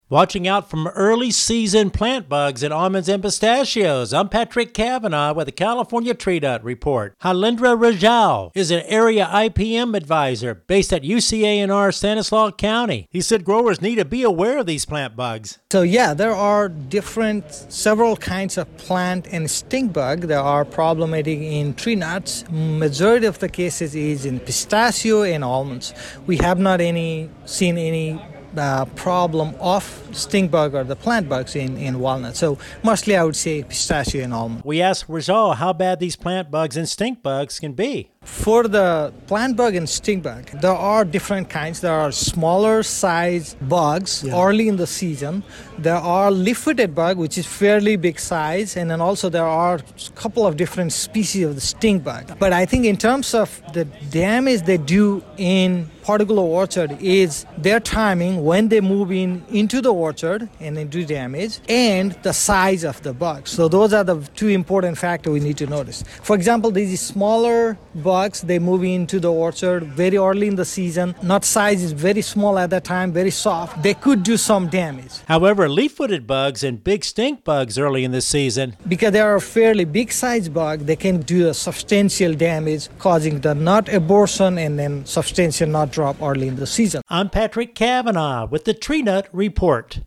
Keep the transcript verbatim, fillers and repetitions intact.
Watching out from early season plant bugs in almonds and pistachios. I'm Patrick Cavanaugh with the California Tree Nut Report. Halindra Rajal is an area I P M advisor based at U C A N R Stanislaus County. He said growers need to be aware of these plant bugs. So yeah, there are different, several kinds of plant and stink bug that are problematic in tree nuts. Majority of the cases is in pistachio and almonds. We have not any seen any Uh, problem of stink bug or the plant bugs in, in walnut. So mostly I would say pistachio and almond. We asked Rajal how bad these plant bugs and stink bugs can be. For the plant bug and stink bug, there are different kinds. There are smaller size bugs yeah. early in the season. There are leaf-footed bug, which is fairly big size. And then also there are a couple of different species of the stink bug. But I think in terms of the damage they do in particular orchard is their timing when they move in into the orchard and they do damage and the size of the bug. So those are the two important factors we need to notice. For example, these smaller bugs, they move into the orchard very early in the season. Nut size is very small at that time, very soft. They could do some damage. However, leaf-footed bugs and big stink bugs early in the season, because they are a fairly big size bug, they can do a substantial damage, causing the nut abortion and then substantial nut drop early in the season. I'm Patrick Cavanaugh with the Tree Nut Report.